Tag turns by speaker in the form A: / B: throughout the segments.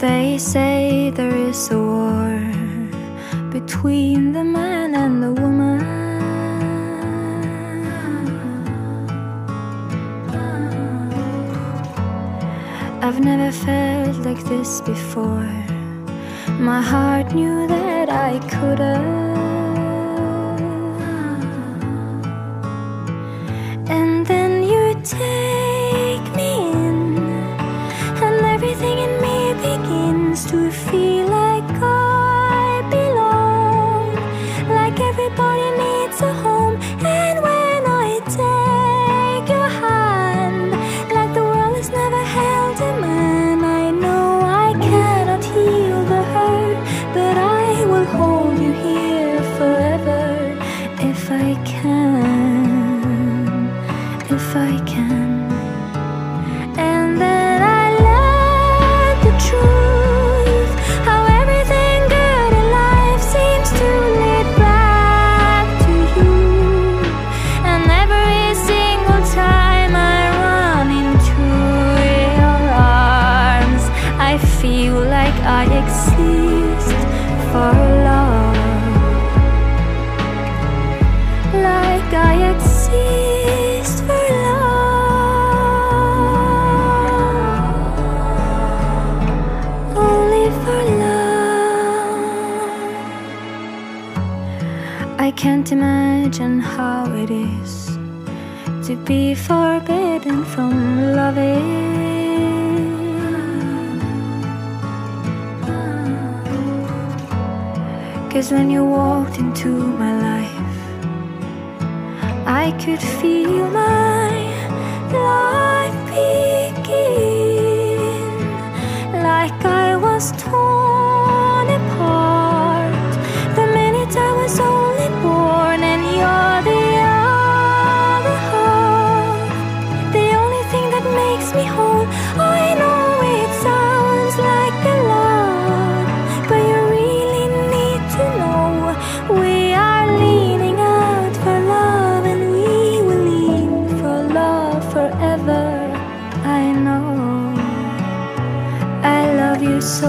A: They say there is a war between the man and the woman. I've never felt like this before. My heart knew that I couldn't. And then you take me in, and everything in me begins to feel like I belong, like everybody needs a home. And when I take your hand, like the world has never held a man, I know I cannot heal the hurt, but I will hold you here forever if I can, if I can. And then I learned the truth, how everything good in life seems to lead back to you. And every single time I run into your arms, I feel like I exist for love, like I exist for love, only for love. I can't imagine how it is to be forbidden from loving. 'Cause when you walked into my life, I could feel my life begin, like I was torn apart the minute I was only born. And you're the other half, the only thing that makes me whole. I know it sounds like a lot, but you really need to know we are leaning out for love, and we will lean for love forever. I know I love you so.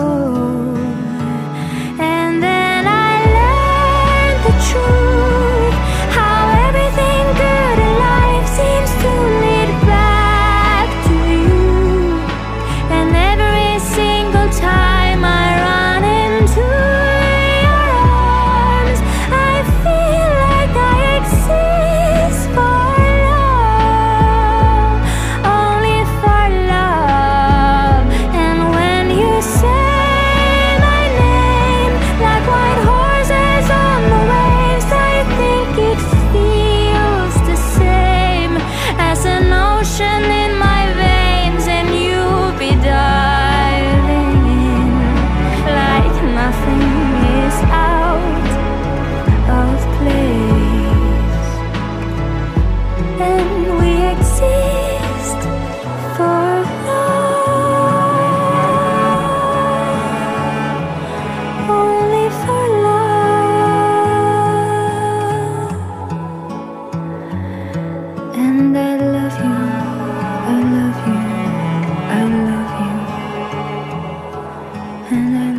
A: And then I learned the truth, how everything good in life seems to lead back to you. And every single time I run into your arms, I feel like I exist for love, only for love. And when you say my name, like white horses on the waves, I think it feels the same as an ocean in my veins. And you'll be diving in like nothing is out of place. And we exist for love, only for love. And I love you, I love you, I love you, and I